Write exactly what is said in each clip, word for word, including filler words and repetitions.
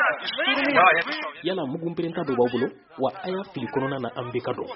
yala mugun perenta do bawbulo wa aya fili konona na ambeka do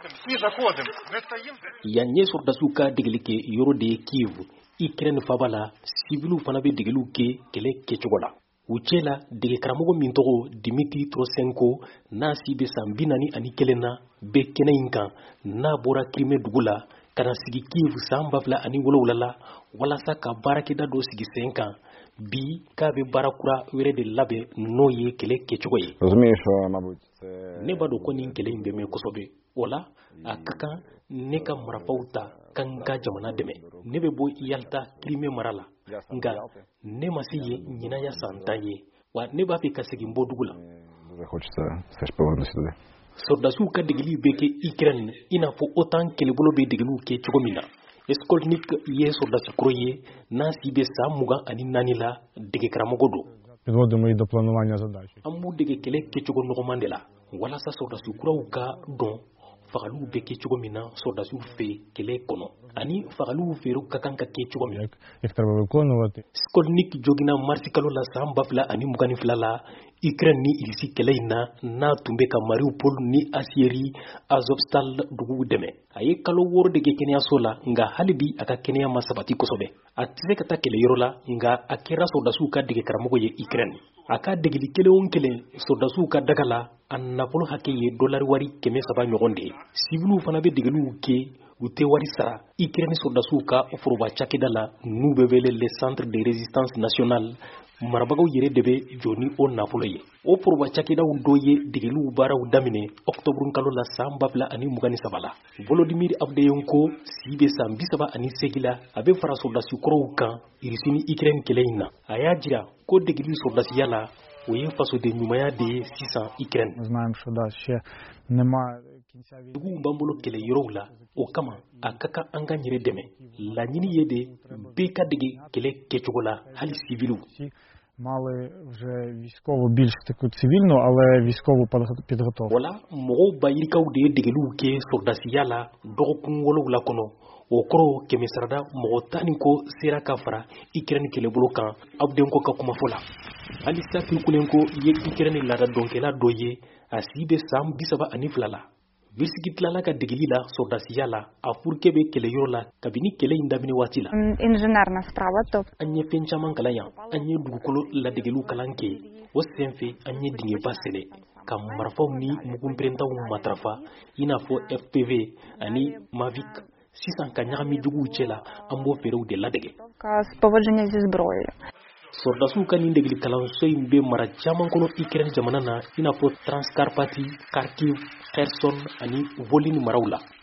ya nye sordasu ka diglike yoro de Kiev Ukraine fabala civilu fana be diglu ke kele kechogola uchela dege karamogo mintogo Dimitri Trosenko na sibe sambinani ani kelena be kene inka na bora krime dugula kana sigi Kiev sambavla ani wolowlala wala saka barakida do sigi senka bi ka be barakura were de labe no ye kele kechogoye rozumiem що mabуть це ne bado ko nin kele imbe me kosobe wala akaka ne ka marafauta kanga jamana deme ne be bo yalta krime marala nga ne masiye nyina ya santaye wa ne ba fi kasigi mbodugula дуже хочеться все ж повернутися туди. Sordasu ka digili beke Ukraine ina fo otan kele bolo be digilu ke chogomina Eskolnik ye sordasu kroye na sibe samuga ani nanila dege karamogodo Підводимо і до планування задач. Amu dege kele ke chogo no mandela wala sa sordasu kuraw ka don fagalu beke chogomina sordasu fe kele kono ani fagalu feru kakanka ke chogomina Як їх треба виконувати. Skolnik jogina marsikalo la samba fla ani mugani fla la Ukraine ni ilisi keleina na tumbe ka Mariupol ni Asieri Azovstal dugu deme aye kalo woro de kenya sola nga halibi aka kenya masabati kosobe atise kata kele yorola nga akera sodasu ka de karamogo ye Ukraine aka degili kele on kele sodasu ka dagala an napolo hakeye dollar wari keme saba nyogonde sibulu fana be degelu ke ute wari sara Ukraine sodasu ka ofroba chakidala nubevele le centre de résistance nationale marabagaw yere debe joni o nafolo ye o proba chakida doye digelu bara udamine octobre kalo la samba bla ani mugani sabala Volodymyr Avdeyenko sibe sambi saba ani segila abe fara soldasi koro kan irisini Ukraine keleina aya jira ko digelu soldasi yala oye faso de nyumaya de six cents Ukraine Ми знаємо, що да, ще немає кінця війни. dugu mbambolo kele yorola o kama akaka anga nyire deme la nyini yede beka dege kele kechogola hali civilu Всі мали вже військову, більш таку цивільну, але військову підго- підготовку. wala mogo bayirikaw de degelu ke soldasiya la dɔgɔkun wolowula kɔnɔ o kɔrɔ kɛmɛ sarada mɔgɔ tani ko sera ka fara Ukraine kɛlɛbolo kan Avdenko ka kuma fɔ la hali Safi Kulenko ye Ukraine lada dɔnkɛla dɔ ye a si bɛ san bi saba ani fila la Vilsiki tilala ka degeli la soldasiya la a furukɛ bɛ kɛlɛyɔrɔ la kabini kɛlɛ in daminɛ waati la Інженерна справа, тобто an ye fɛn caman kalan yan an ye dugukolo ladegeliw kalan kɛ o senfɛ an ye dingɛba sɛnɛ ka marifaw ni mugunperentaw matarafa i n'a fɔ F P V ani Mavic sisan ka ɲagami juguw cɛ la an b'o feerew de ladege з поводження зі зброєю. Soldasiw ka nin degeli kalanso in bɛ mara caman kɔnɔ Ukraine jamana na i n'a fɔ Transcarpathie, Kharkiv, Kherson ani Volyn maraw la